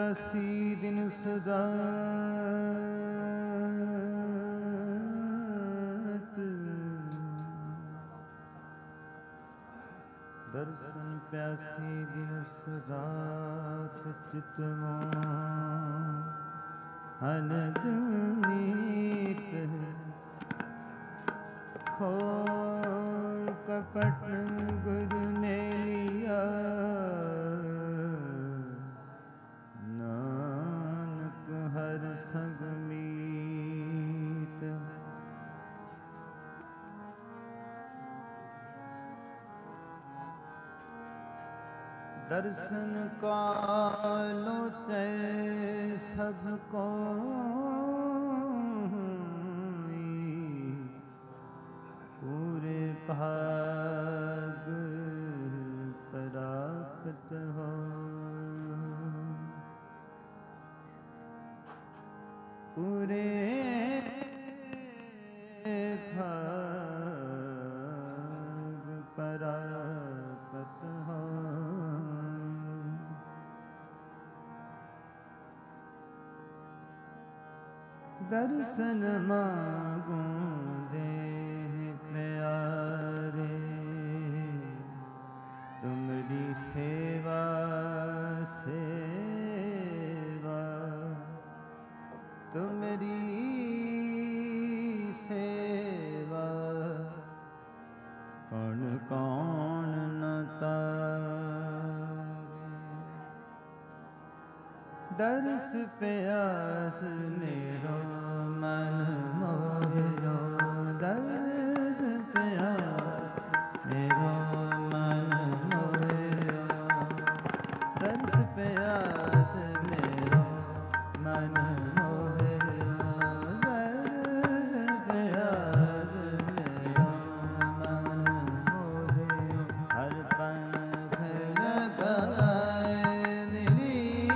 प्यासी दिन सदात, दर्शन प्यासी दिन सदात चितमो अनदनीत खोल कपट गुरु ने लिया, नानक हर संग मीत। दर्शन का लोचे सबको पूरे भाग प्राप्त हो। पूरे भाग प्राप्त हो। दर्शन मांगो दे प्यारे, तुमरी सेवा सेवा, तुमरी सेवा कौन कौन न तारे। दर्श प्यास मेरो मन मोहियो, दर्श प्यास मेरो मन मोहियो, दर्श प्यास मेरो मन मोहियो, दर्श प्यास मेरो मन मोहियो। हर पंख लगाए मिली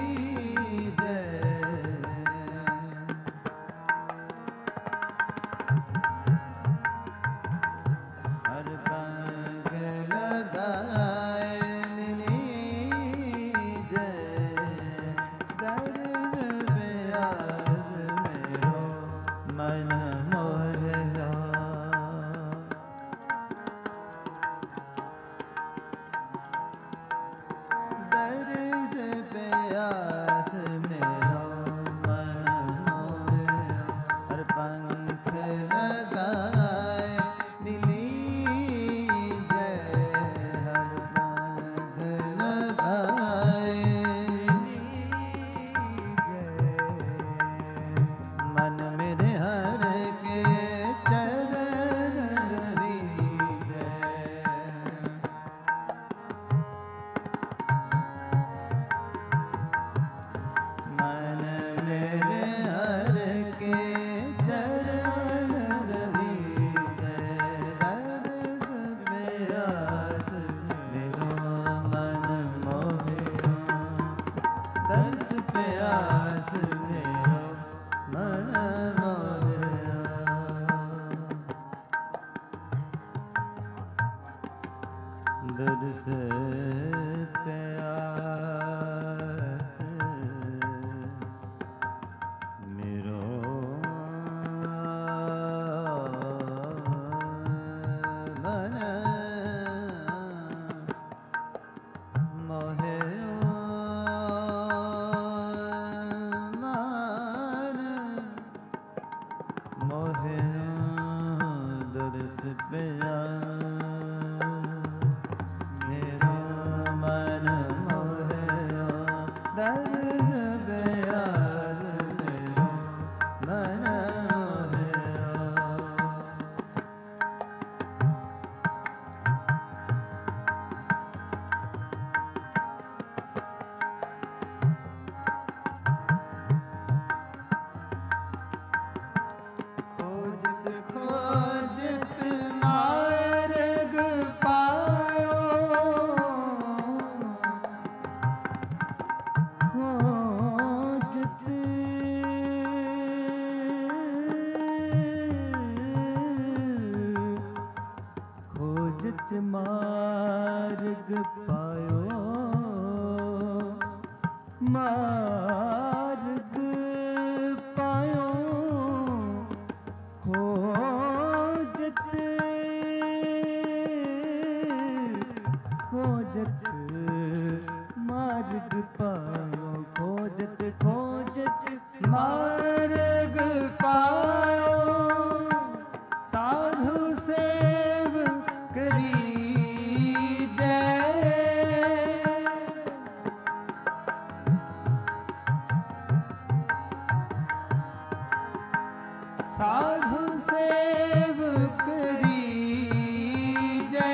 दर्श प्यास मेरो मन मोहियो, मान मोहियो। दर्श प्यास खोजत मार्ग पायो, मार्ग मार्ग पायो साधु सेव करीजै साधु सेव करीजै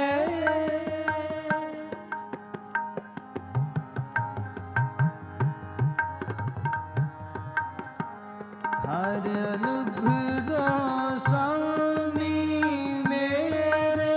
हर अनुग्रह स्वामी मेरे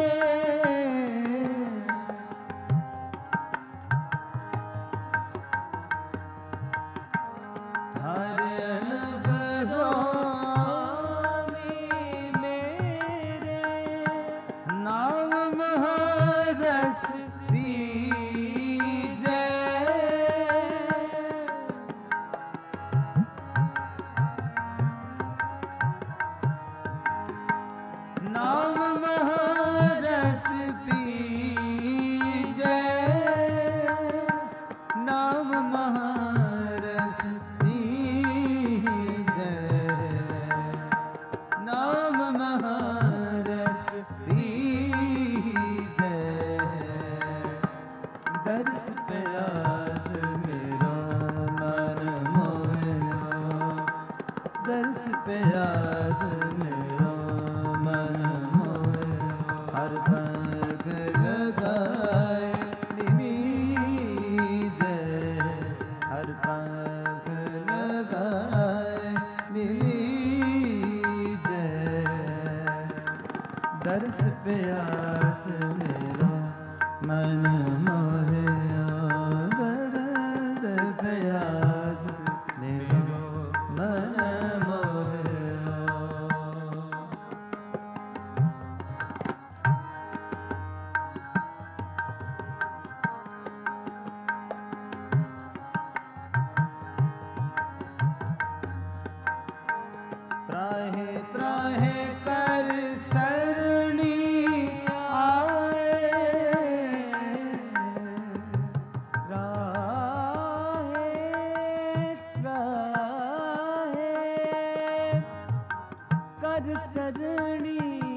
हर अनुग्रह स्वामी मेरे नाम महारस बीजै नाम महारस बीजै नाम महारस बीजै नाम महारस बीजै दर्श प्यास मेरो मन मोहयो दर्श प्यास मेरो मन मोहयो हर पंख लगाए मिलीजै हर पंख लगाए मिलीजै दर्श प्यास मेरो मन मोहयो दर्श प्यास मेरो मन मोहयो त्राहे त्राहे कर सरणी आए त्राहे त्राहे कर सरणी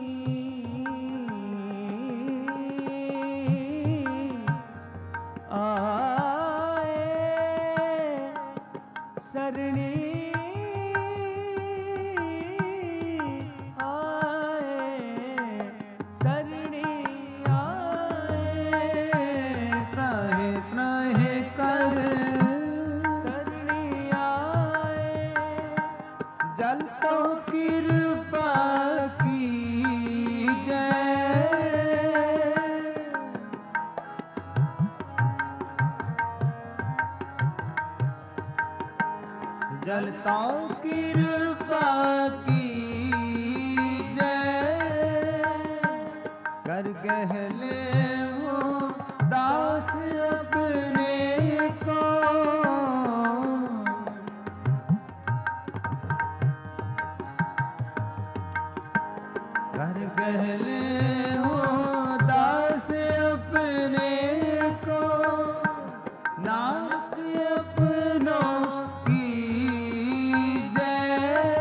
आए सरणी जल तो कृपा कीजै जल तो कृपा कीजै कर गहले हो दास अपने को कर गहले हो दास अपने को नानक अपनों की जय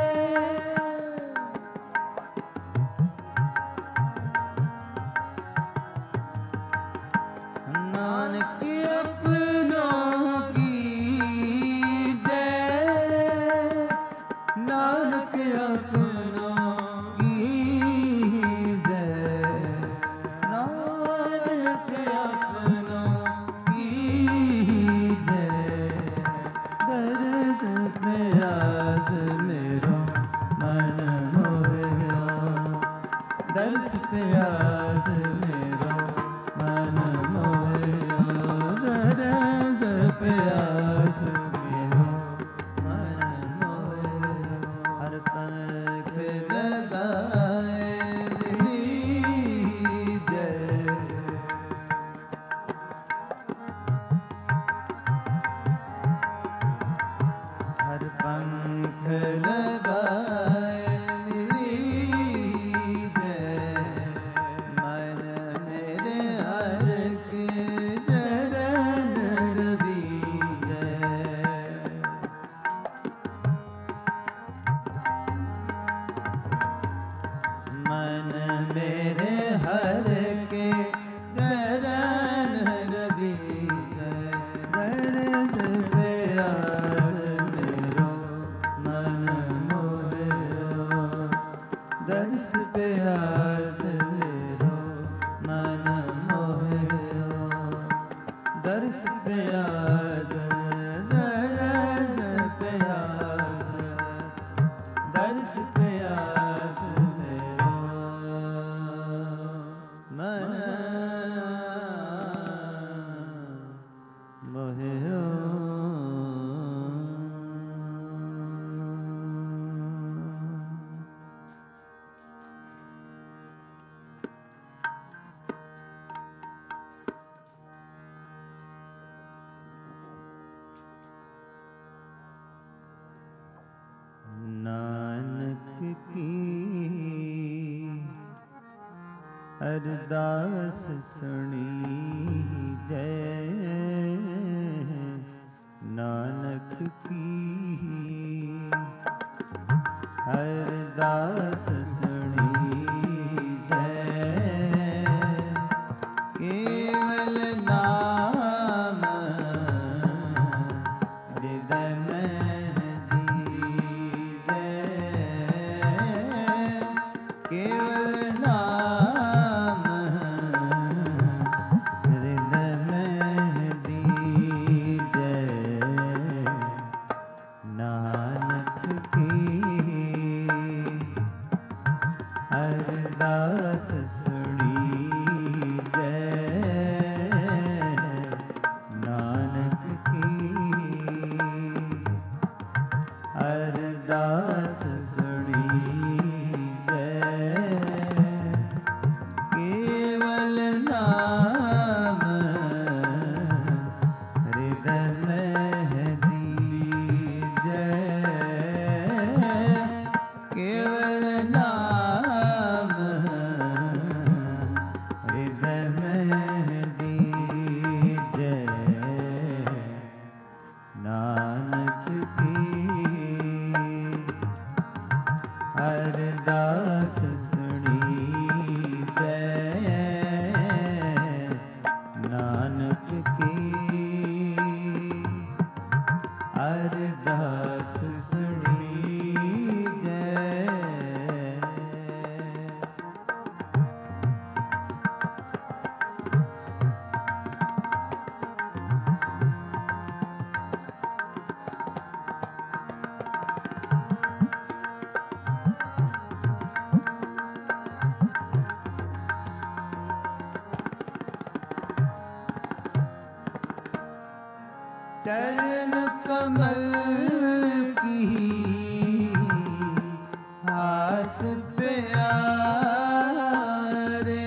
नानक अपनों की जय नानक अपनों प्यास मेरो मन मोहयो दर्श प्यास मेरो मन मोहयो दर्श प्यास मेरो मन मोहयो हर पंख लगाए मिलीजै हर पंख लगाए मिलीजै मन मेरे हर के चरण रवीजै अरदास सुनी जय नानक की। अरदास सुनी जय केवल नाम हृदय में दीजै। केवल नाम हृदय में दीजै नानक की। अरदास सुनी जय नानक की। अरदास सुनी जय केवल नाम हृदय में दीजै। केवल नाम हृदय में दीजै नानक की। अरदास सुनी जय नानक की। अरदास सुनी जय। चरण कमल की आस प्यारे।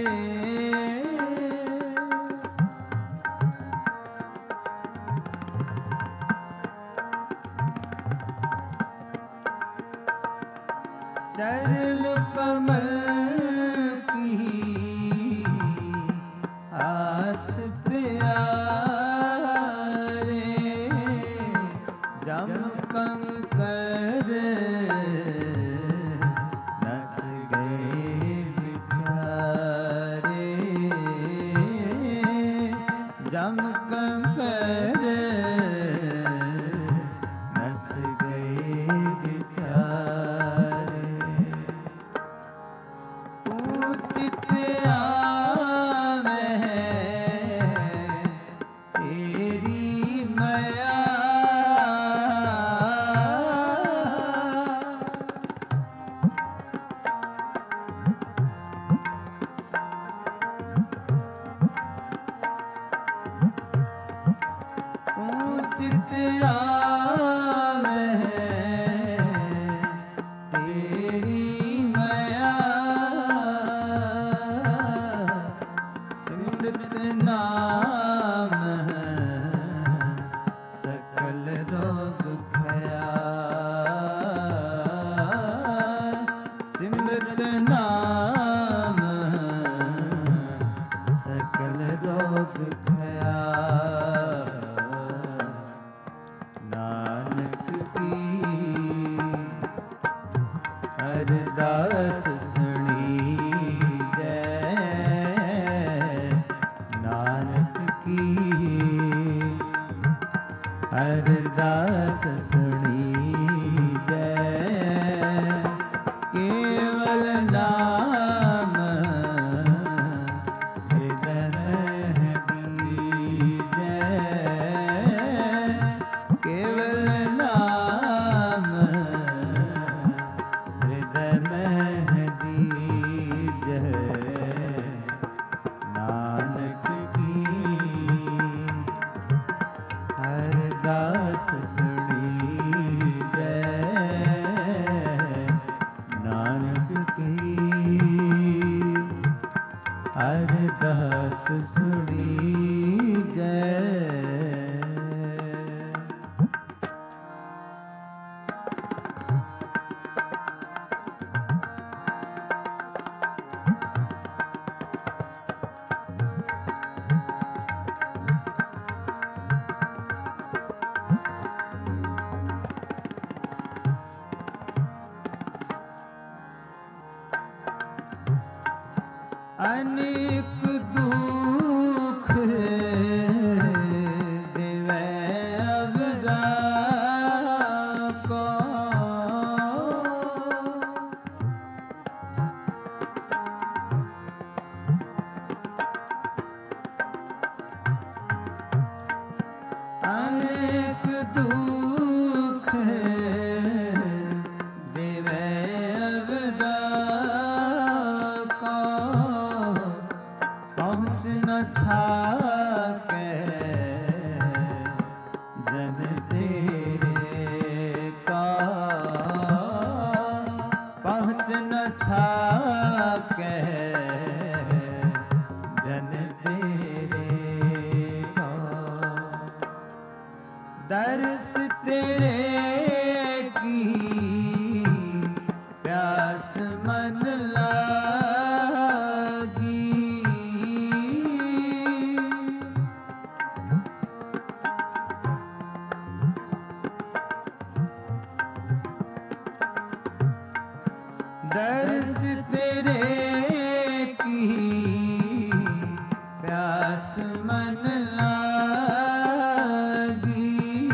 चरण कमल की आस प्यारे। जम कंकर नस गए बिचारे। जम कंकर नस गए बिचारे। तू चितरा में है तेरी माया। चितरा में है तेरी माया। सिमरत नाम है सकल रोग खया। सिमरत नाम है सकल रोग खया नानक की। अरदास सुनी जय नानक की। अरदास सुनी जय केवल नाम हृदय में दीजै। केवल नाम हृदय में अनेक दुख देवै अवरा को। अनेक दुख देवै अवरा को। पहुँच न सकै जन तेरे का। पहुँच न सकै जन तेरे का। दर्श तेरे की प्यास मन लागी। दर्श तेरे की प्यास मन लागी।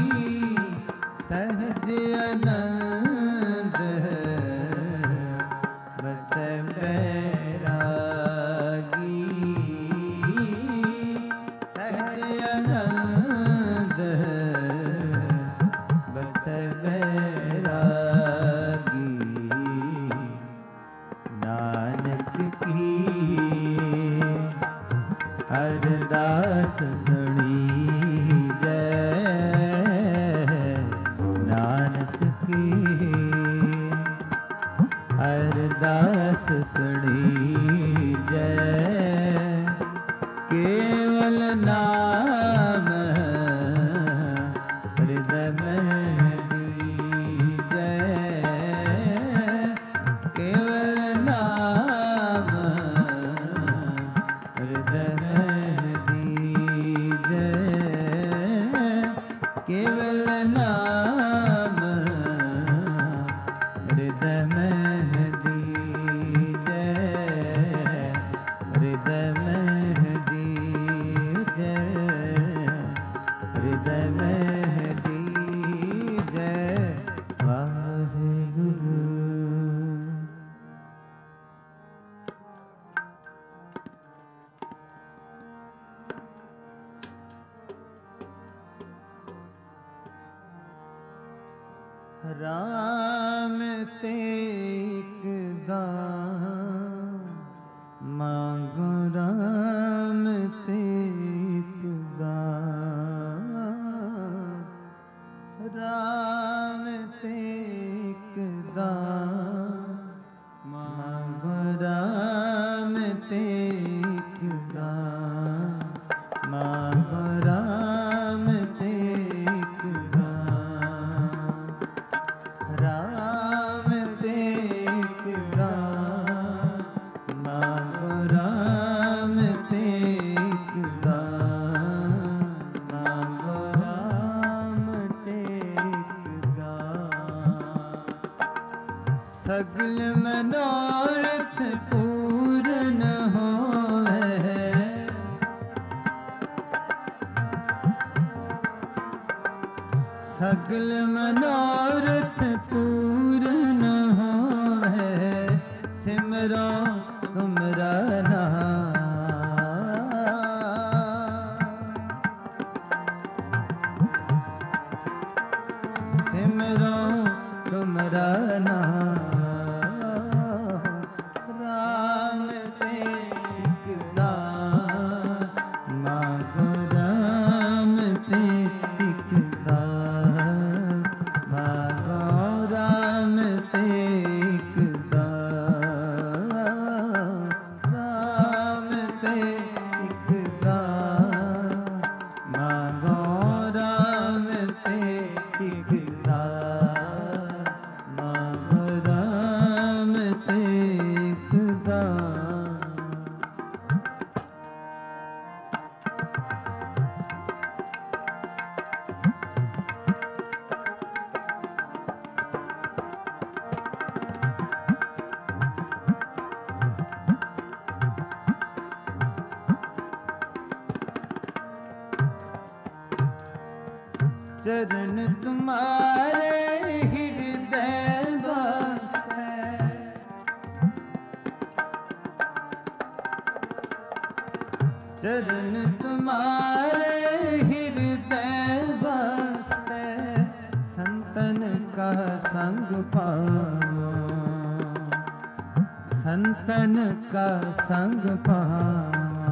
सहज आनंद बस बैरागी। सहज आनंद बस बैरागी। नानक की अरदास सुनी जय। नानक की अरदास सुनी जय। केवल नाम हृदय में दीजै। केवल नाम हृदय में दीजै। केवल नाम हृदय में दीजै। हृदय में दीजै। हृदय में दीजै। वाहिगुरु। राम ते एक दान मांगो। राम ते एक दान। राम ते एक दान मांगो। राम ते एक दान मांगो। राम ते एक दान। राम ते एक दान मांगो। राम ते एक दान मांगो। राम ते एक दान। सगल मनोरथ पूर्ण होवे। सगल मनोरथ पूर्ण होवे। सिमरो तुमरा नाम। सिमरो तुमरा नाम। राम ते एक दान मांगो। राम ते एक दान मांगो। राम चरण तुम्हारे हृदय बसे, चरण तुम्हारे हृदय बसे, संतन का संग पाओ, संतन का संग पाओ।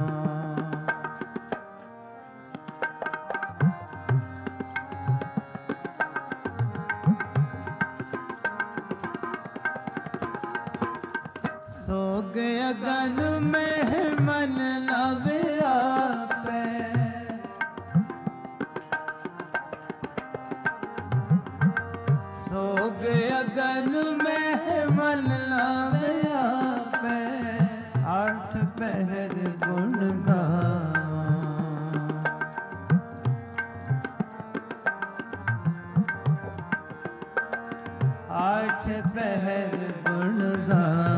सोग अगन में मन लवे आपे, सोग अगन में मन लवे आपे, आठ पहर गुण गाओ, आठ पहर गुण गाओ।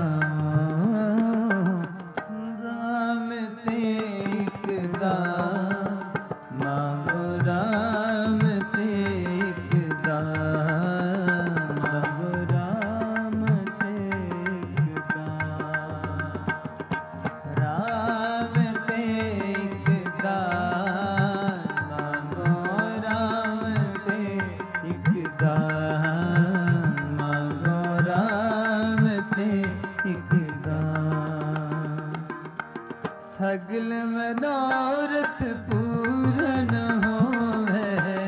सगल मनोरथ पूरन होवे,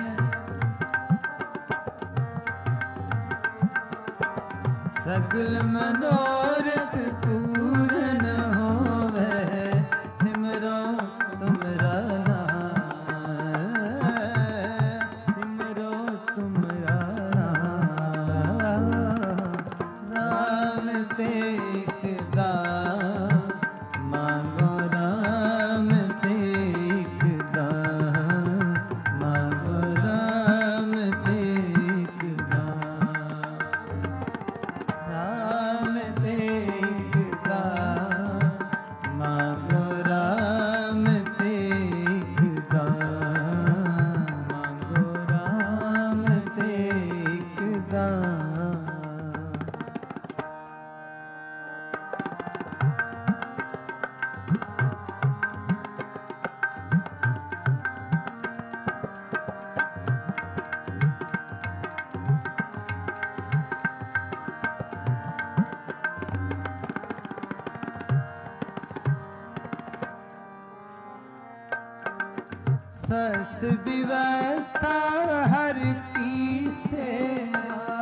सगल मनोरथ पूरन होवे, सिमरो तुमरा नाम, सिमरो तुमरा नाम, राम तेग दान मांगो, राम तेग दान मांगो, राम तेग दान, राम तेग दान मांगो, राम तेग दान मांगो, राम तेग दान। स्वस्थ व्यवस्था हर की सेवा,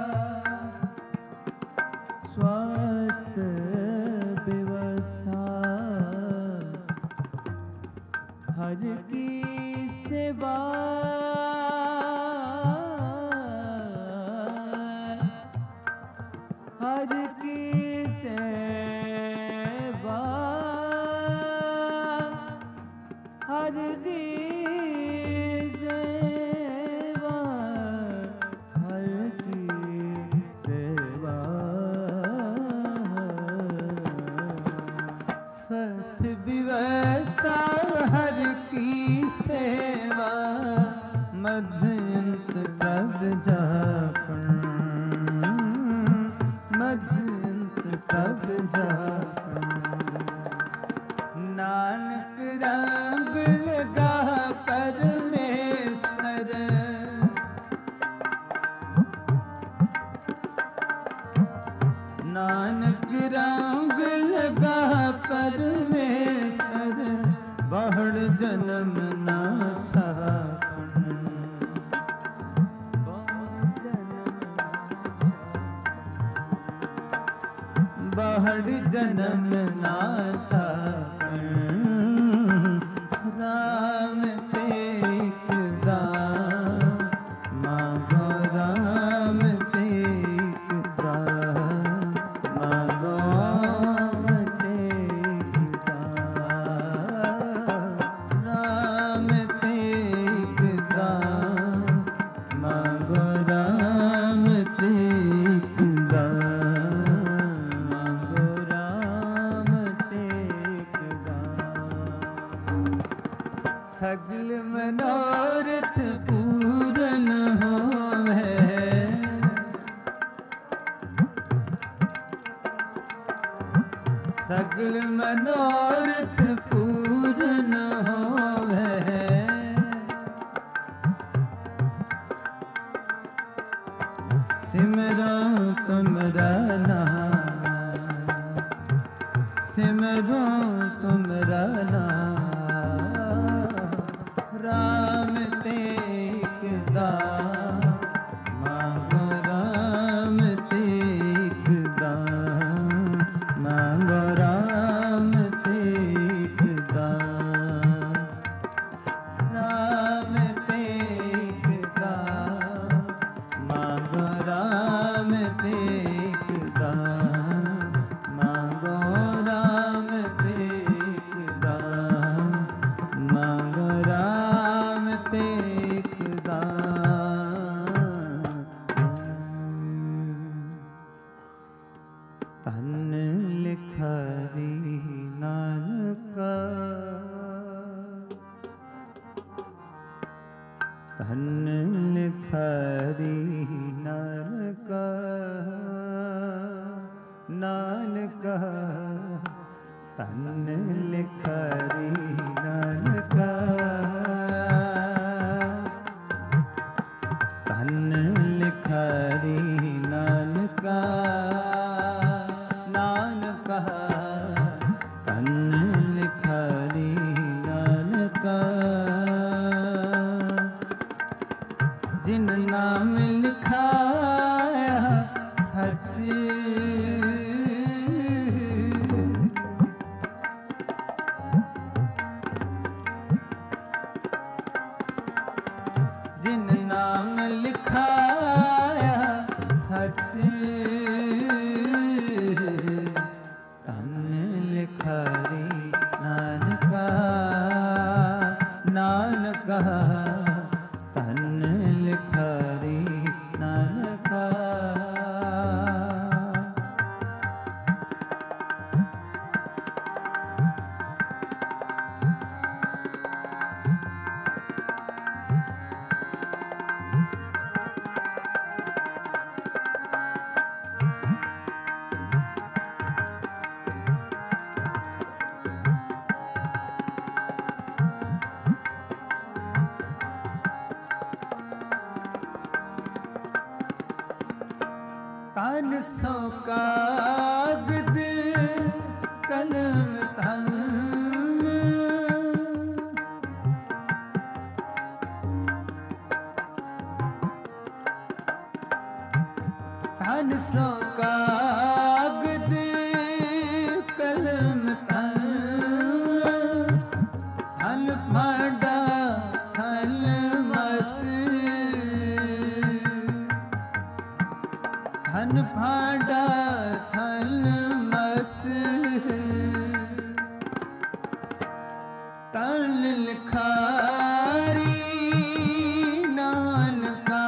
स्वस्थ व्यवस्था हर की सेवा, हर की सेवा, हर की स्वस्थ व्यवस्था हर की सेवा, मध्यंत प्रभ जापन, मध्यंत प्रभ जापन, नानक रंग लगा परमेश्वर, नानक रंग लगा परमेश्वर, बहुड़ जन्म ना छापन, बहुड़ जन्म ना छापन, राम तेग दान मांगो, राम तेग दान मांगो, राम तेग दान, राम तेग दान मांगो, राम तेग दान मांगो, राम तेग दान। सगल मनोरथ पूरन होवे। सिमरो तुमरा नाम, सिमरो तुमरा नाम, राम तेक दाम, मांगो राम तेक दाम, मांगो राम तेक दाम, राम तेक दाम, मांगो राम तेक दाम, मांगो राम तेक दाम, मांगो राम तेक दाम। धन लिखरी नानका, धन लिखरी नानका, नानका धन लिखरी नानका, धन लिखरी नानका, नानका धन लिखरी नानका, जिन नाम लिखाया सच, जिन नाम लिखाया सच, धन लिखरी नानका, नानका धन लिखरी नानका। तन सो कागद कलम तन, तन सो कागद कलम तन, थल फाड़ा थल मस, धन फाड़ा थल मस, तल लिखारी नानका,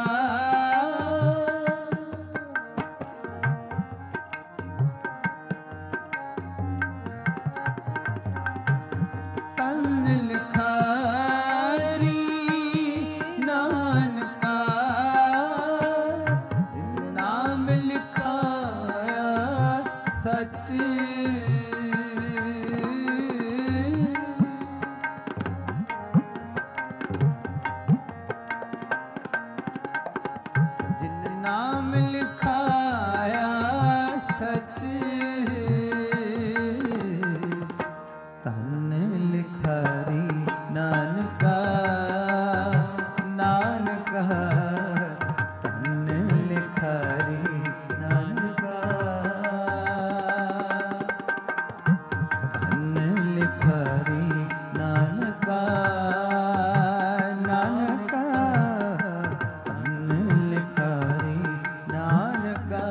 तल लिखारी नानका, नाम लिखाया सच, जिन नाम लिखाया सच, धन लिखरी नानका, नानका धन लिखरी नानका, धन लिखरी नानका, नानका धन लिखरी नानका।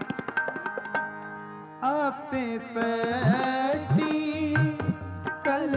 आपे पैटी कल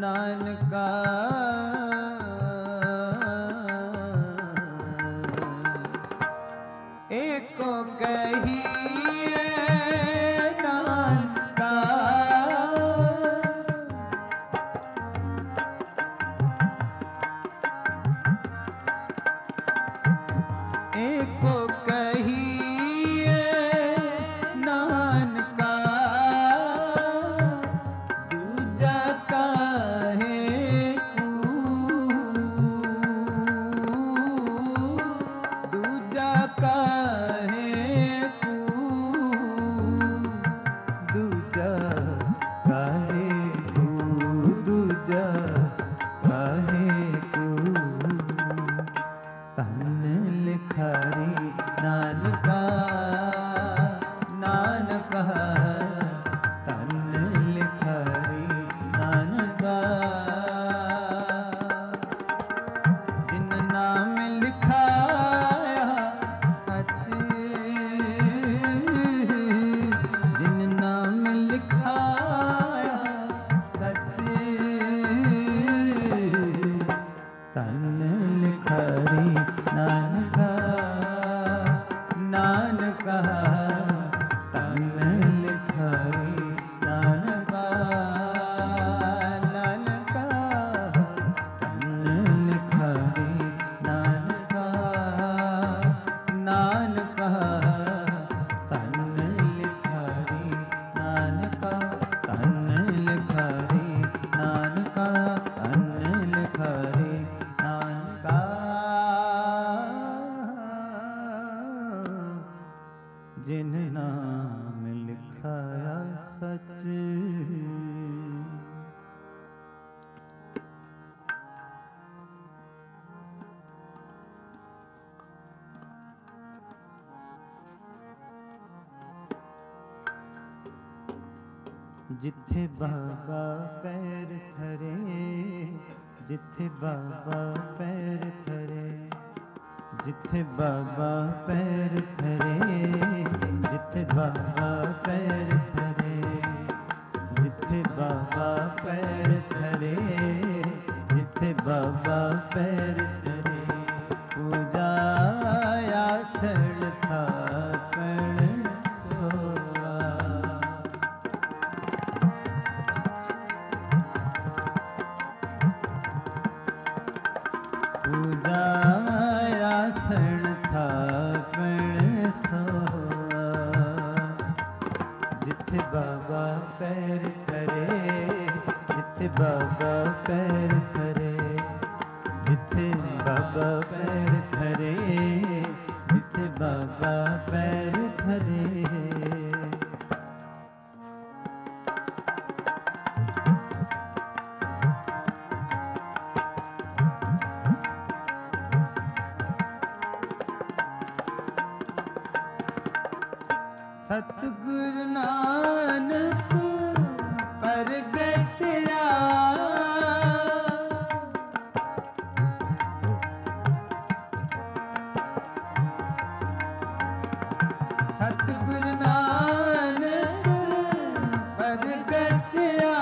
नानका एको कहिए नानका एको कहिए नानका दूजा काहे दूजा काहे दूजा काहे दूजा काहे तन लिखारी नानका नानका तन लिखारी नानका जिन नाम लिखाया सच जिन नाम लिखाया सच तन लिखारी नानका नानका तन लिखारी नानका नानका तन लिखारी नानका नानका तन लिखारी नानका तन लिखारी नानका तन लिखारी नानका जिन नाम लिखाया सच जिथे बाबा पैर धरे जिथे बाबा पैर धरे जिथे बाबा पैर धरे जिथे बाबा पैर धरे जिथे बाबा पैर धरे जिथे बाबा पैर धरे पूजा आसन थापण सोआ पूजा आसन थापण सोआ जिथे बाबा पैर धरे जिथे बाबा पैर धरे जिथे बाबा पैर धरे जिथे बाबा पैर धरे सतगुरु नानक प्रगटया सतगुरु नानक प्रगटया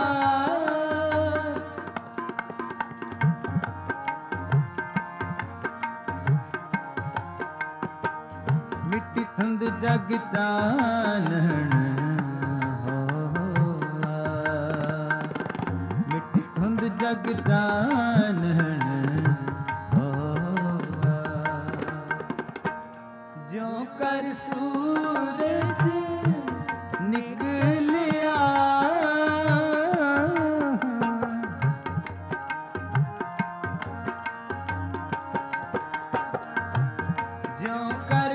मिट्टी धुंध जग चानण होआ मिट्टी धुंध जग चानण होआ ज्यों कर सूरज निकलिया ज्यों कर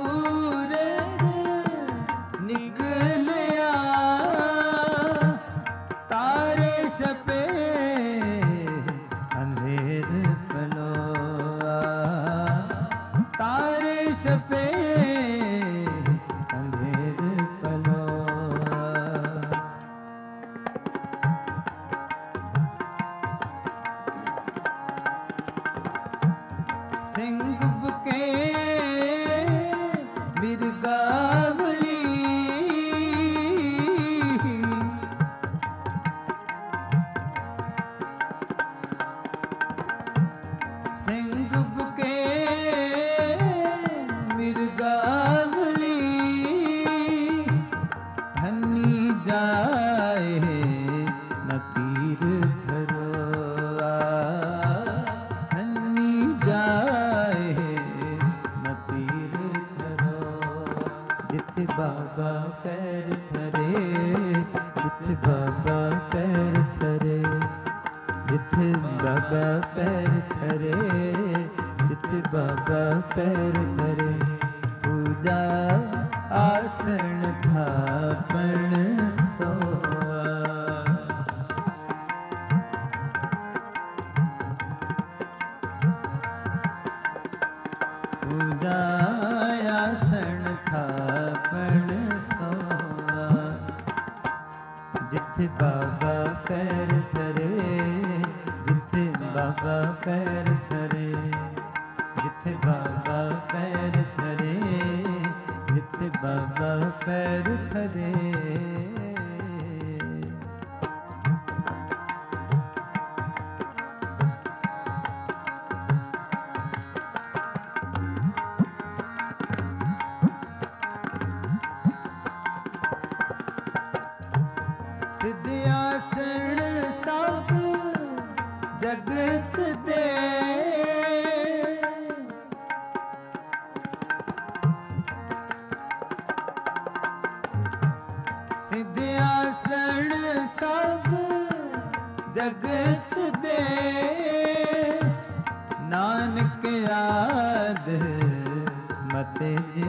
निकलिया तारे छपे बाबा पैर धरे, जिथे बाबा पैर धरे, जिथे बाबा पैर धरे, जिथे बाबा पैर धरे। पूजा आसन थापण सोआ, पूजा आसन थापण सोआ। जिथे बाबा पैर धरे, जिथे बाबा पैर धरे, जिथे बाबा पैर धरे, जिथे बाबा पैर धरे। सिद्धासन सब जगत दे, सिद्धासन सब जगत दे। नानक आद मत जी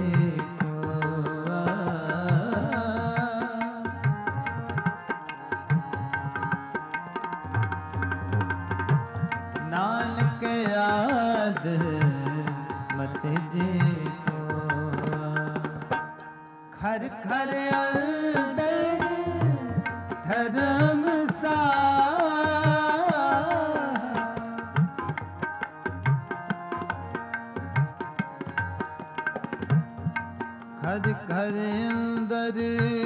नानक याद मत जे को। खर खर अंदर धर्म सा, खर खर अंदर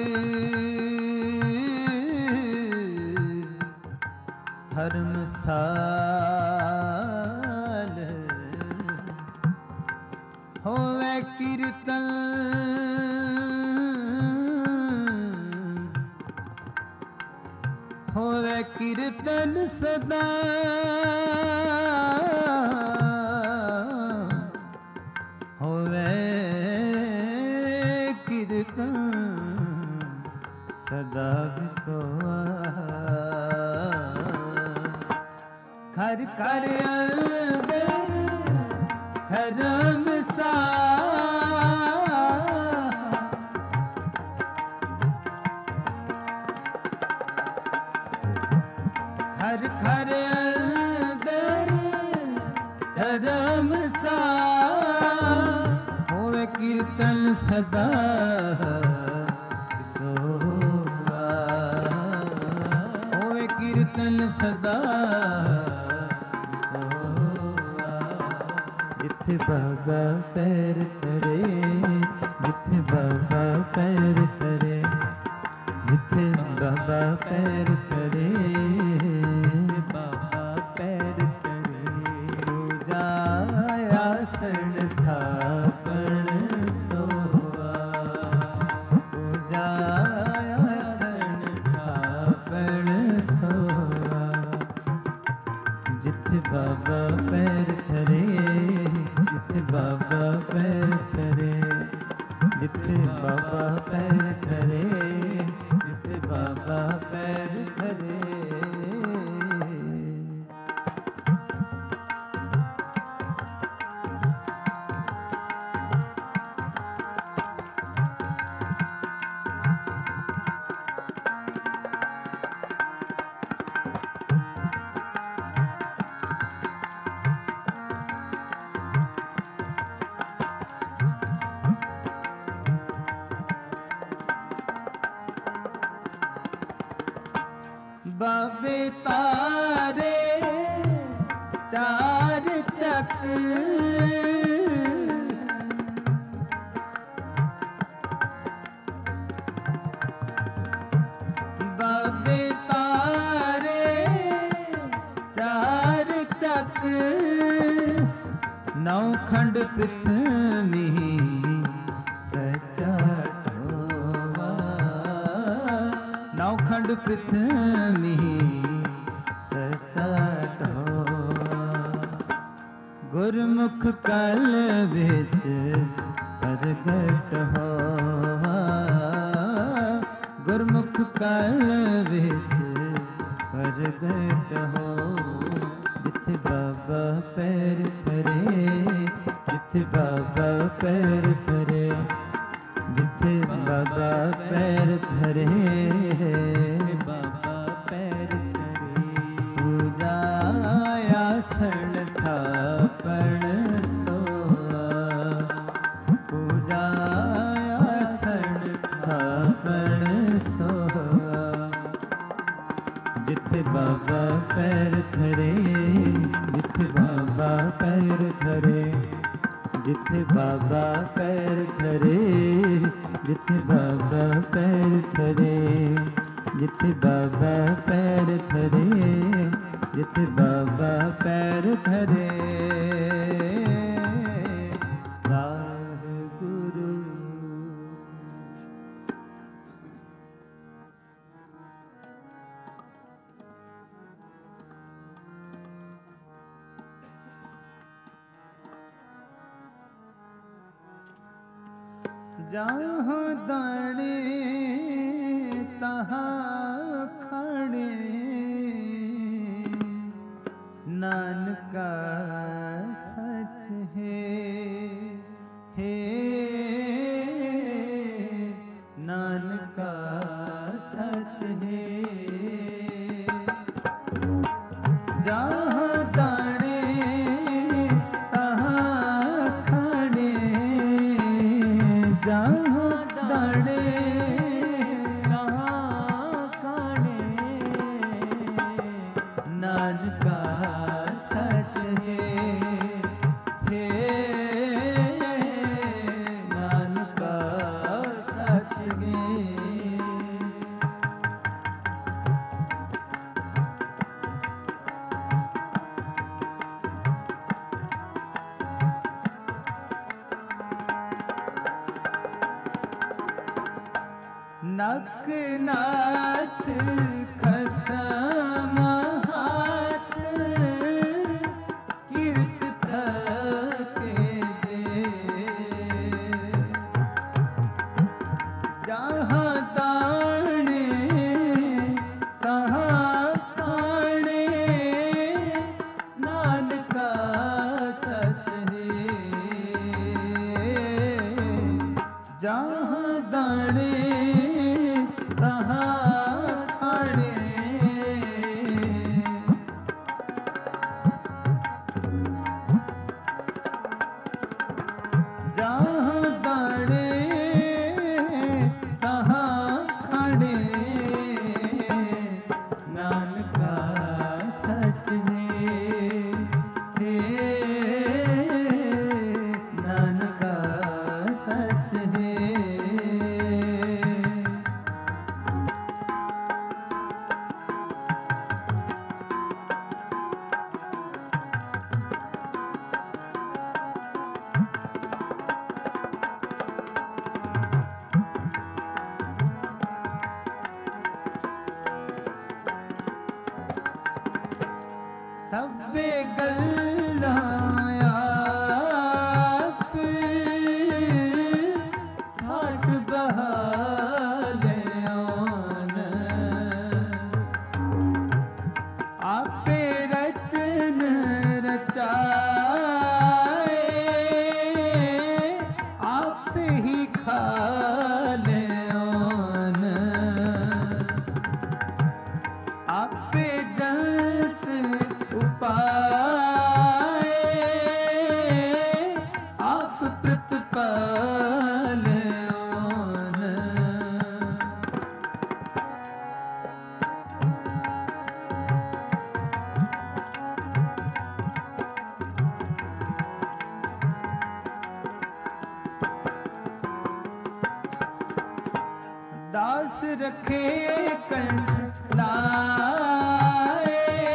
धर्मसाल, होवे कीर्तन, होवे कीर्तन सदा, होवे कीर्तन सदा विसोआ। खर खर अंदर धर्म सा, खर खर अंदर धर्म सा। होवे कीर्तन सदा विसोआ, होवे कीर्तन सदा जिथे बाबा पैर धरे, जिथे बाबा पैर धरे, जिथे बाबा पैर धरे, बाबा पैर धरे। पूजा आसन थापण सोआ, पूजा आसन थापण सोआ। जिथे बाबा पैर धरे, जिथे बाबा पैर धरे, जिथे बाबा पैर धरे, जिथे बाबा पैर धरे। बाबे तारे चार चक, बाबे तारे चार चक। नौ खंड पृथ्वी सचा ढोवा, नौ खंड पृथ्वी सचा ढोवा। गुरमुख कल बिच प्रगट होवा, कल विच प्रगट हो, जिथे बाबा पैर धरे, जिथे बाबा पैर धरे, जिथे बाबा पैर धरे, बाबा पैर धरे। पूजा आसन थापण सोआ, पूजा आसन थापण सोआ, जिथे बाबा पैर धरे, जिथे बाबा पैर धरे, जिथे बाबा पैर धरे, जिथे बाबा पैर धरे, जिथे बाबा पैर धरे, जिथे बाबा पैर धरे। वाहिगुरु। जहाँ दाने तहाँ खाने, नानका सच है नानका सच है। जहाँ दाने तहाँ खाने, जहाँ दाने कहाँ खाने, नानका सच है नानका सच है। नक नाथ खसम हाथ, कीर्त थके दे, जहाँ दाने तहाँ खाने, नानका सच है। जहाँ दाने तहाँ खाने, जहाँ दाने तहाँ खाने, नानका सच है नानका सच है। सब्बे गल्लां आप घाट बहाले आन, आपे रचन रचाए, आप ही खाले आन, आपे जंत उपाय, आप प्रतिपाल आन। दास रखे कंठ लाए,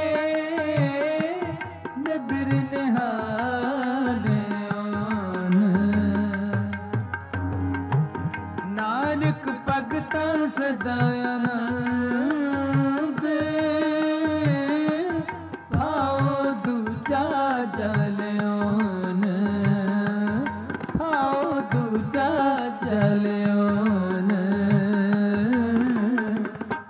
नगर निहाल आन, नानक भगता सदा आनंद, आओ दूजा जल आन, आओ दूजा जल आन।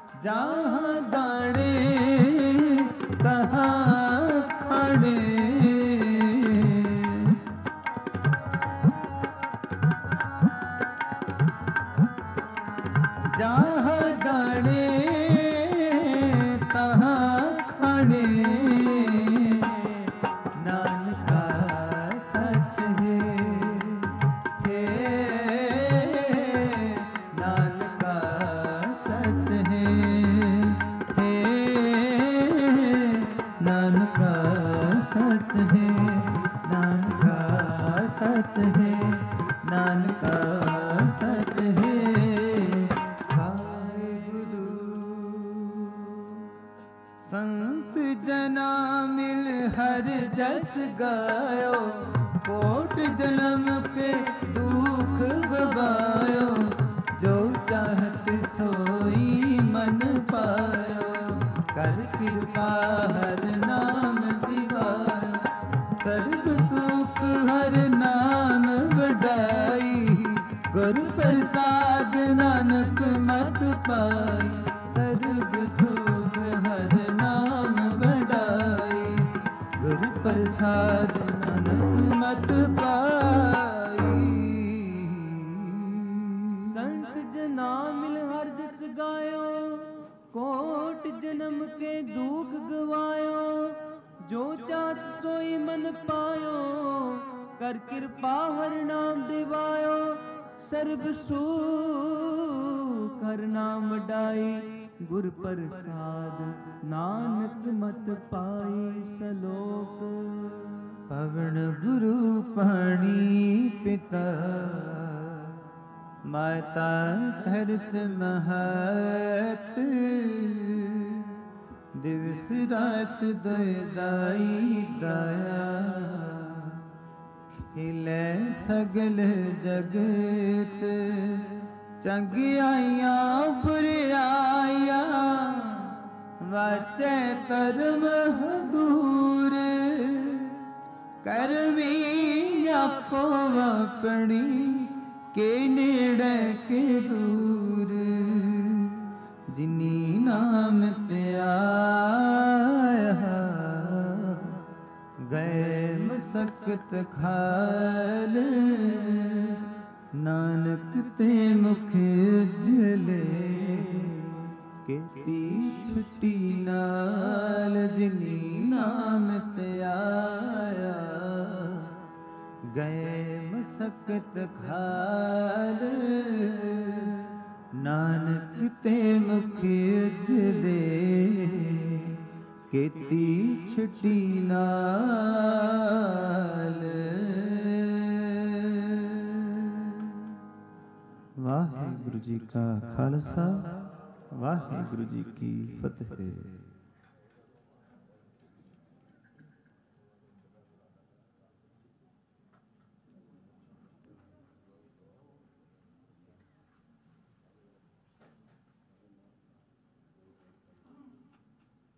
संत जना मिल हर जस गायो, कोट जन्म के दुख गवायो, जो चाहत सोई मन पायो, कर कृपा हर नाम दिवायो, सर्व सुख हर नाम वडाई, गुरु प्रसाद नानक मत पाई, सर्व सुख हर नाम वडाई, गुरु प्रसाद नानक मत पाई। संत जना मिल हर जस गायो, कोट जन्म के दुख गवायो, जो चाहत सोई मन पायो, कर कृपा हर नाम दिवायो, सर्ब सुख हर नाम डाई, गुर प्रसाद नानक मत पाई सलोक। पवन गुरु पाणी पिता, माता धरत महत, दिवस रात दयाई दया, खिलै सगल जगत, चंगियाइया बुराइया, वाचै धर्म दूर, करमी आपो अपनी, के नेड़े के दूर, जिनी नाम त्याया, गए मसकत खाल, नानक ते मुख उजले, केती छुट्टी नाल, जिनी नाम त्याया, गए मसकत खाल, नानक ते मुख उजले, केती छुट्टी नाल। वाहिगुरु जी का खालसा, वाहिगुरु जी की फतेह।